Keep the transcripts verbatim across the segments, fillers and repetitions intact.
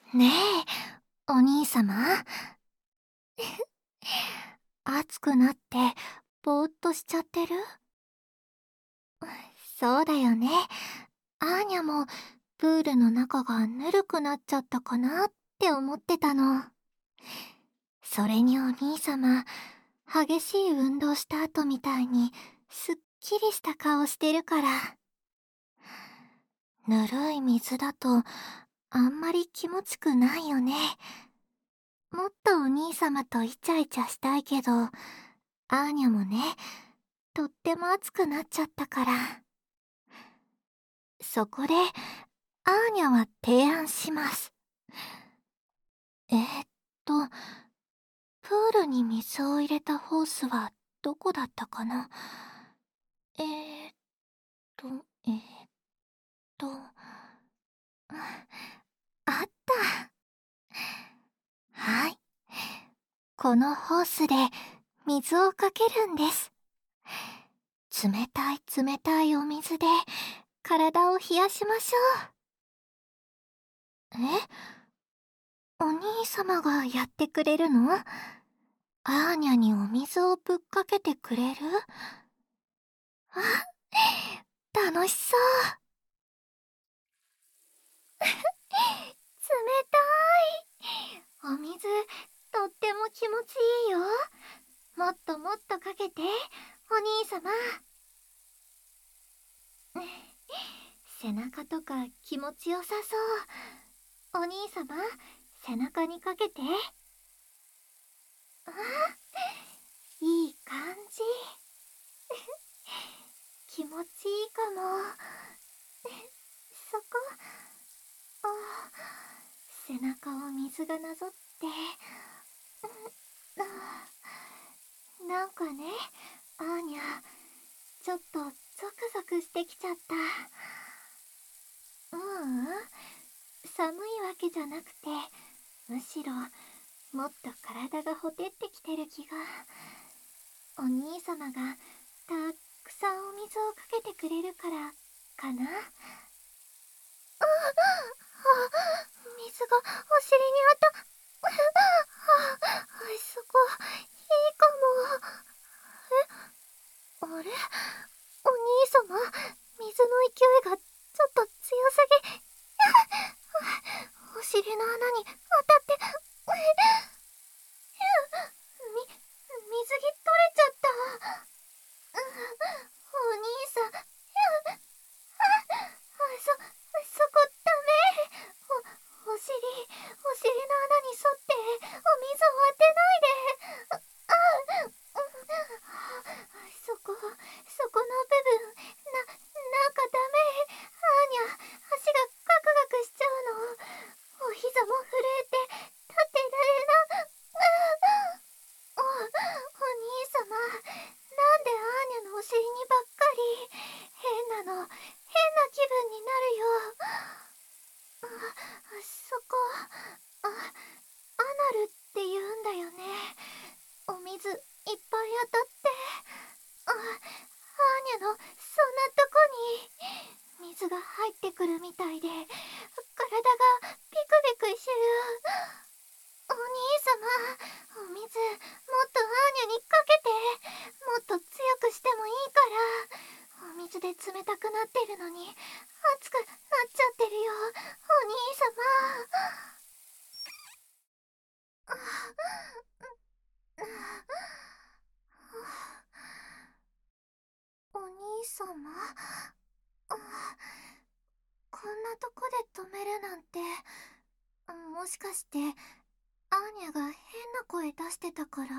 ねえ、お兄様。暑くなってぼーっとしちゃってる？そうだよね。アーニャもプールの中がぬるくなっちゃったかなって思ってたの。それにお兄様、激しい運動した後みたいにすっきりした顔してるから。ぬるい水だとあんまり気持ちくないよね。もっとお兄様とイチャイチャしたいけど、アーニャもね、とっても暑くなっちゃったから。そこで、アーニャは提案します。えーっと、プールに水を入れたホースはどこだったかな？えーっと、えーっと、あった。はい。このホースで水をかけるんです。冷たい冷たいお水で体を冷やしましょう。え？お兄様がやってくれるの？アーニャにお水をぶっかけてくれる？あ、楽しそう。冷たい。お水、とっても気持ちいいよ。もっともっとかけて、お兄様。背中とか気持ちよさそう。お兄様、背中にかけて。あ、いい感じ。気持ちいいかも。そこ、あ、背中を水がなぞって、うん、なんかね、アーニャ、ちょっとゾクゾクしてきちゃった。ううん、寒いわけじゃなくて、むしろもっと体がほてってきてる気が。お兄様がたくさんお水をかけてくれるからかな。あ、あ、水がお尻に当たっ、あ、そこ、いいかも。え、あれ、お兄様、水の勢いがちょっと強すぎ。お尻の穴に当たって、み、水着取れちゃった。お兄さん、そ、そこダメ。お、お尻、お尻の穴に沿ってお水を当てないで。あ、そこ、そこの部分、な、なんかダメ。アーニャ、足がガクガクしちゃうの。お膝も震えて、立ってられな。お、お兄様、なんでアーニャのお尻にばっかり。変なの、変な気分になるよ。あ、そこ、あ、アナルって言うんだよね。お水いっぱい当たって、あ、アーニャのそんなとこに水が入ってくるみたいで、体がビクビクしてる。お兄様、お水もっとアーニャにかけて。もっと強くしてもいいから。お水で冷たくなってるのに熱くなっちゃってるよ、お兄様。お兄様、こんなとこで止めるなんて、もしかしてアーニャが変な声出してたから？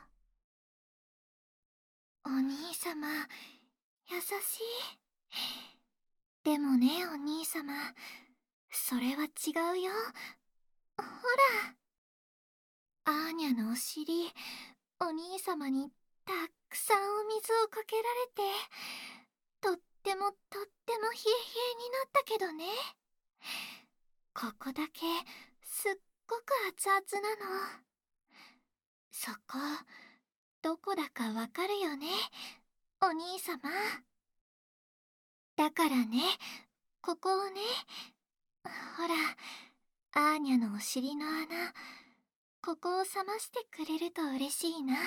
お兄様、優しい。でもね、お兄様、それは違うよ。ほら、アーニャのお尻、お兄様にたくさんお水をかけられて、とってもとっても冷え冷えになったけどね。ここだけすっごく熱々なの。そこ、どこだかわかるよね、お兄様。だからね、ここをね、ほら、 アーニャのお尻の穴、ここを冷ましてくれると嬉しいな。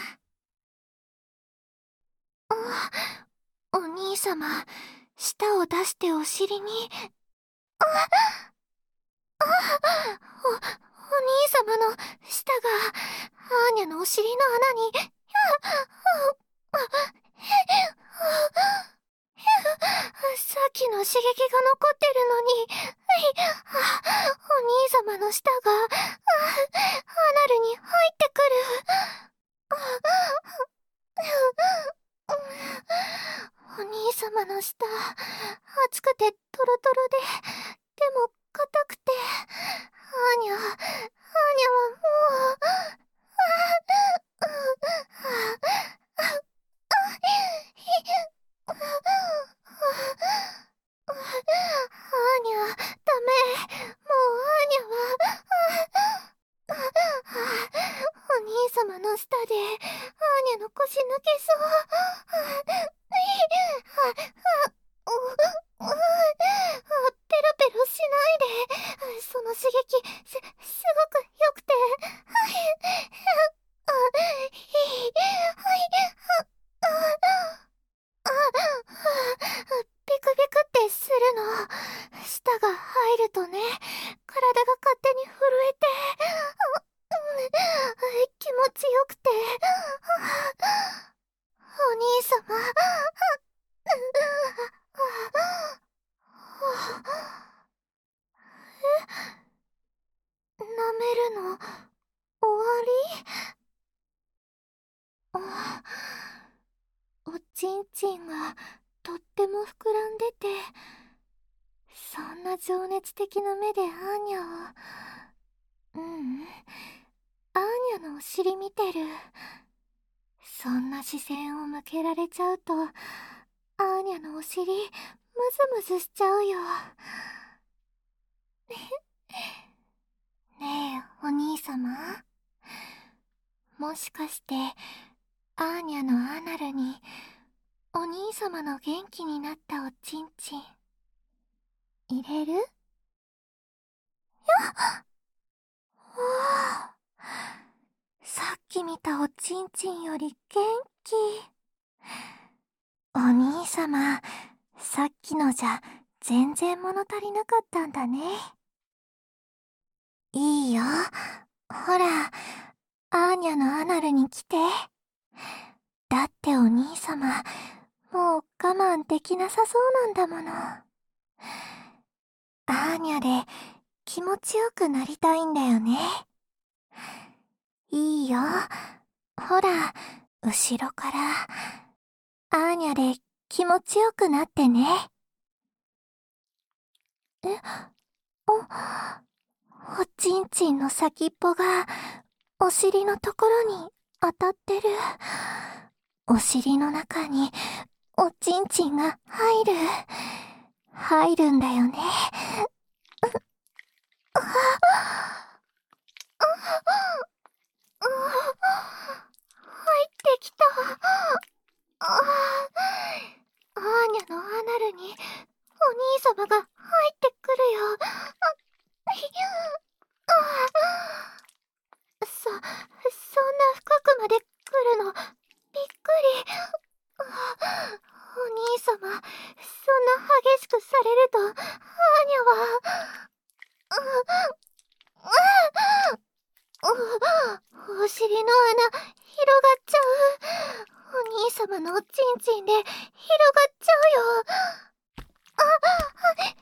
あ、お兄様、舌を出してお尻に。あ、あ、お、お兄様の舌がアーニャのお尻の穴に。あ、あ、あ、さっきの刺激が残ってるのに、お兄様の舌がアナルに入ってくる。お兄様の舌、熱くてトロトロで、でも硬くて、アーニャ、アーニャはもう、アーニャ、ダメ。もうアーニャは、お兄様の舌でアーニャの腰抜けそう。ペロペロしないで。その刺激、す、すごく良くて。ビクビクってするの。舌が入るとね、体が勝手に震えて、気持ちよくて。お兄様。え、舐めるの終わり？あ、おちんちんがとっても膨らんでて、そんな情熱的な目でアーニャを。ううん、アーニャのお尻見てる。そんな視線を向けられちゃうと、アーニャのお尻ムズムズしちゃうよ。ねえ、お兄様、もしかしてアーニャのアナルにお兄様の元気になったおちんちん入れる？やっ、おー、さっき見たおちんちんより元気。お兄様、さっきのじゃ全然物足りなかったんだね。いいよ、ほら、アーニャのアナルに来て。だってお兄様、もう我慢できなさそうなんだもの。アーニャで気持ちよくなりたいんだよね。いいよ、ほら、後ろから、アーニャで気持ちよくなってね。え、お、おちんちんの先っぽが、お尻のところに当たってる。お尻の中に、おちんちんが入る。入るんだよね。あ、入ってきた。あ、アーニャのアナルにお兄様が入ってくるよ。あ、そ、そんな深くまで来るの、びっくり。お兄様、そんな激しくされると、アーニャは、お尻の穴、広がっちゃう。お兄様のおちんちんで、広がっちゃうよ。あ、あ、へ、へ、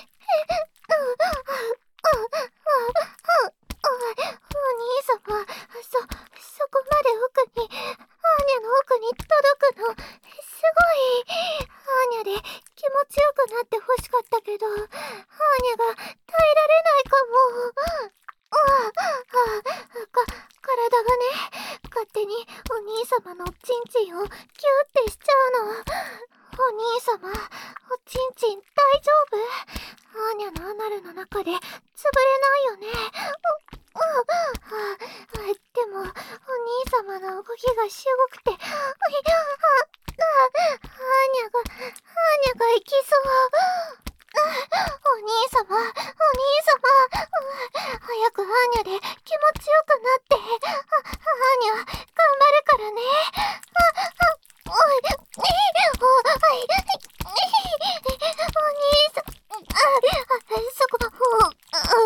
お兄様、そ、そこまで奥に、アーニャの奥に届くの、すごい。アーニャで気持ちよくなってほしかったけど、アーニャが耐えられないかも。ああ、か、体がね、勝手にお兄様のおちんちんをキューってしちゃうの。お兄様、おちんちん大丈夫？アーニャのアナルの中で潰れないよね。あ、あ、でも、お兄様の動きがしごくて、あ、あ、アーニャが、アーニャが行きそう。お兄様、お兄様、 そこ、お、う、う、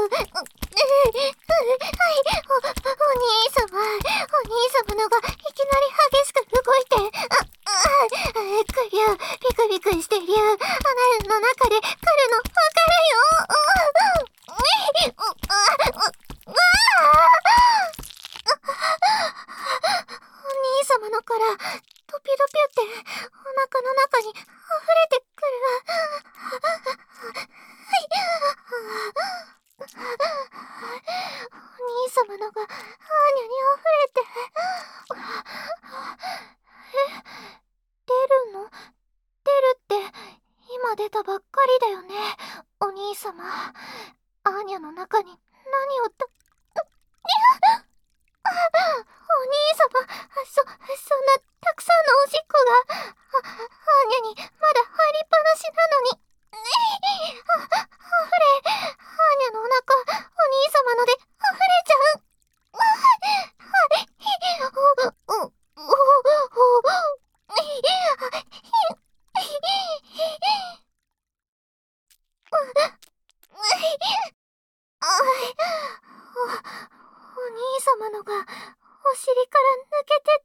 はい、お、お兄様、お兄様のがいきなり激しく動いて、あ、あ、クリュウ、ビクビクしてる。穴の中で来るのわかるよ。う、う、う、う、うわお兄様のから、ドピドピってお腹の中に溢れてくる。はい。お兄様のがアーニャに溢れて。え、出るの？出るって今出たばっかりだよね、お兄様。アーニャの中に何をた、お兄様、そ、そんなたくさんのおしっこが、あ、アーニャにまだ入りっぱなしなのに、あ、あふれ、アーニャのお腹、お兄様ので溢れちゃう。はい、お、お、お、お、お、お兄様のがお尻から抜けてって。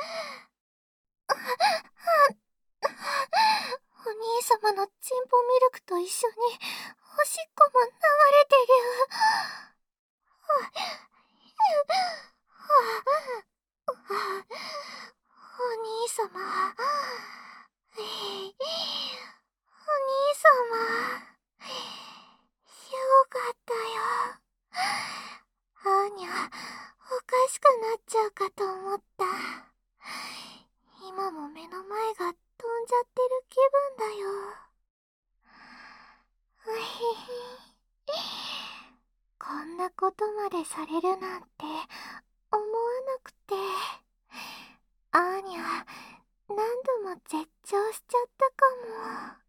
お兄様のチンポミルクと一緒におしっこも流れてる。お兄様、お兄様、よかったよ。アーニャ、おかしくなっちゃうかと思った。今も目の前が飛んじゃってる気分だよ。うひひ。こんなことまでされるなんて思わなくて。アーニャ、何度も絶頂しちゃったかも。